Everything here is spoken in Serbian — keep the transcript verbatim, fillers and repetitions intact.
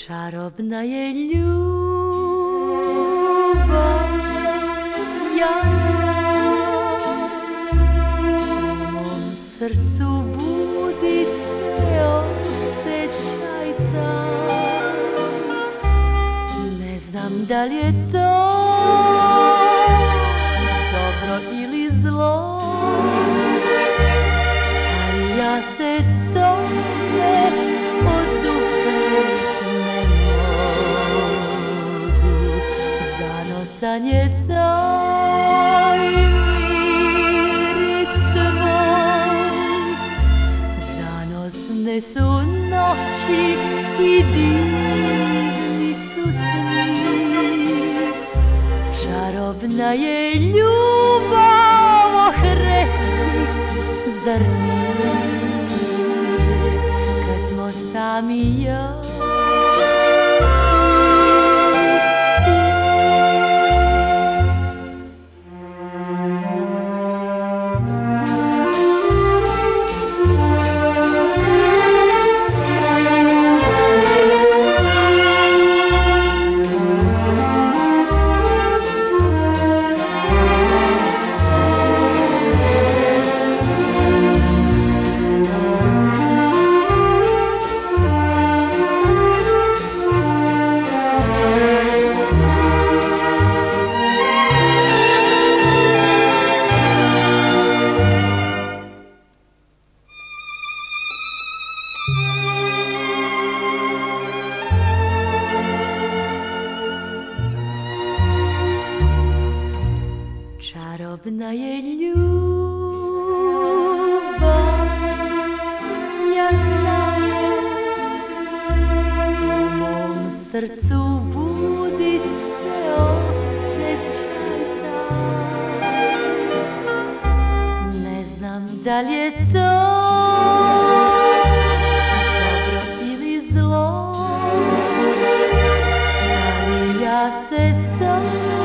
Čarobna je ljubav, ja znam, u mom srcu budi se osjećaj tam. Ne znam da li je to dobro ili zlo, ali ja se tome odupret ne mogu. Zanosan je taj miris tvoj, zanosne su noći i divni su sni. Čarobna je ljubav, oh reci, zar nije, kad smo sami ja Čarobna je ljubav, ja znam, u mom srcu budi se osjećaj tam. Ne znam da li je to dobro ili zlo, ali ja se to